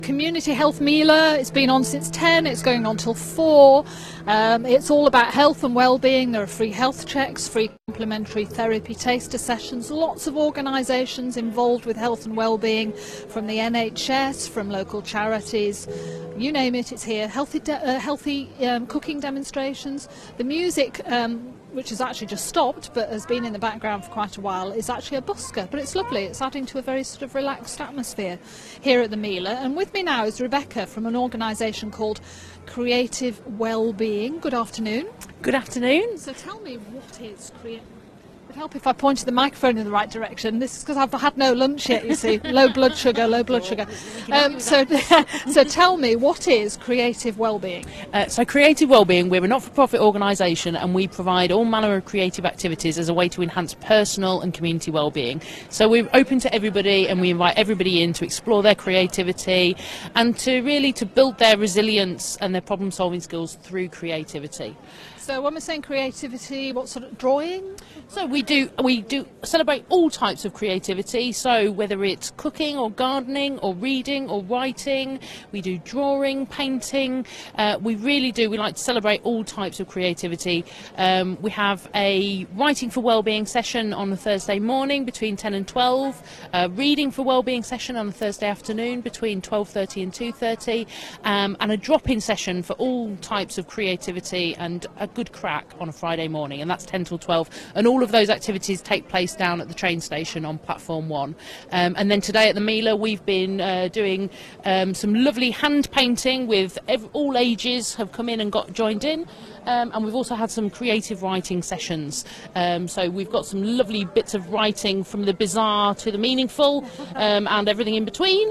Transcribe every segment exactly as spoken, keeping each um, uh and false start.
Community Health Mealer, it's been on since ten, it's going on till four. Um, it's all about health and well-being. There are free health checks, free complimentary therapy taster sessions, lots of organisations involved with health and well-being, from the N H S, from local charities, you name it, it's here. Healthy, de uh, healthy um, cooking demonstrations. The music, um, which has actually just stopped but has been in the background for quite a while, is actually a busker, but it's lovely. It's adding to a very sort of relaxed atmosphere here at the Mealer. And with me now is Rebecca from an organisation called Creative Wellbeing. Good afternoon. Good afternoon. So tell me, what is Creative? It would help if I pointed the microphone in the right direction. This is because I've had no lunch yet, you see. Low blood sugar, low blood sugar. Um, so, so tell me, what is Creative Wellbeing? Uh, so Creative Wellbeing, we're a not-for-profit organisation, and we provide all manner of creative activities as a way to enhance personal and community wellbeing. So we're open to everybody, and we invite everybody in to explore their creativity and to really to build their resilience and their problem-solving skills through creativity. So when we're saying creativity, what sort of drawing? So we do we do celebrate all types of creativity. So whether it's cooking or gardening or reading or writing, we do drawing, painting. Uh, we really do. We like to celebrate all types of creativity. Um, we have a writing for wellbeing session on a Thursday morning between ten and twelve. A reading for wellbeing session on a Thursday afternoon between twelve thirty and two thirty, um, and a drop-in session for all types of creativity and a good crack on a Friday morning, and that's ten till twelve, and all of those activities take place down at the train station on platform one. Um, and then today at the Mealer we've been uh, doing um, some lovely hand painting with ev all ages have come in and got joined in, um, and we've also had some creative writing sessions. Um, so we've got some lovely bits of writing from the bizarre to the meaningful, um, and everything in between,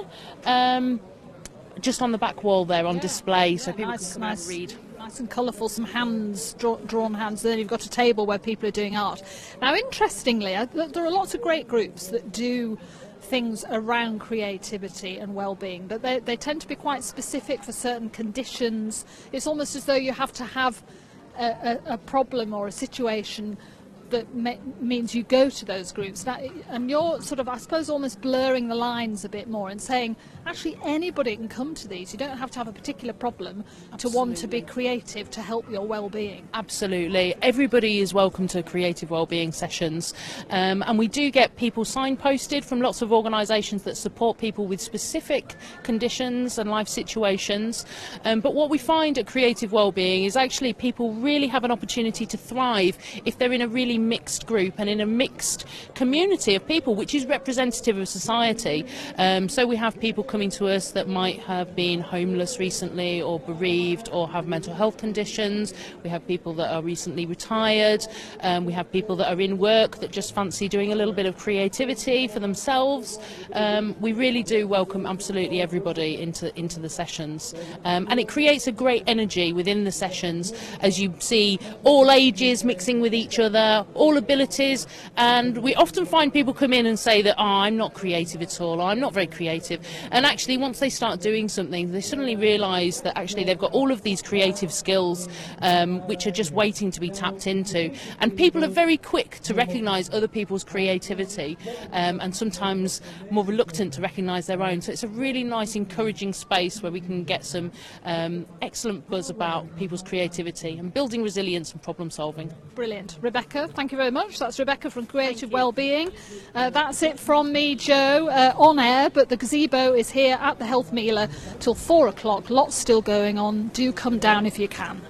um, just on the back wall there on yeah. display, so yeah, people nice, can come nice. and read. Nice and colourful, some hands, draw, drawn hands. Then you've got a table where people are doing art. Now, interestingly, I, there are lots of great groups that do things around creativity and well-being, but they, they tend to be quite specific for certain conditions. It's almost as though you have to have a, a, a problem or a situation that me means you go to those groups. Now, and you're sort of, I suppose, almost blurring the lines a bit more and saying, actually, anybody can come to these. You don't have to have a particular problem Absolutely. to want to be creative to help your well-being. Absolutely. Everybody is welcome to creative wellbeing sessions, um, and we do get people signposted from lots of organisations that support people with specific conditions and life situations. Um, but what we find at Creative Wellbeing is actually people really have an opportunity to thrive if they're in a really mixed group and in a mixed community of people, which is representative of society. Um, so we have people coming to us that might have been homeless recently or bereaved or have mental health conditions. We have people that are recently retired. Um, we have people that are in work that just fancy doing a little bit of creativity for themselves. Um, we really do welcome absolutely everybody into, into the sessions. Um, and it creates a great energy within the sessions as you see all ages mixing with each other, all abilities, and we often find people come in and say that, oh, I'm not creative at all, or I'm not very creative, and actually once they start doing something they suddenly realise that actually they've got all of these creative skills um, which are just waiting to be tapped into, and people are very quick to recognise other people's creativity, um, and sometimes more reluctant to recognise their own. So it's a really nice encouraging space where we can get some um, excellent buzz about people's creativity and building resilience and problem solving. Brilliant. Rebecca, thank you very much. That's Rebecca from Creative Wellbeing. Uh, that's it from me, Jo, uh, on air, but the gazebo is here at the Health Mealer till four o'clock. Lots still going on. Do come down if you can.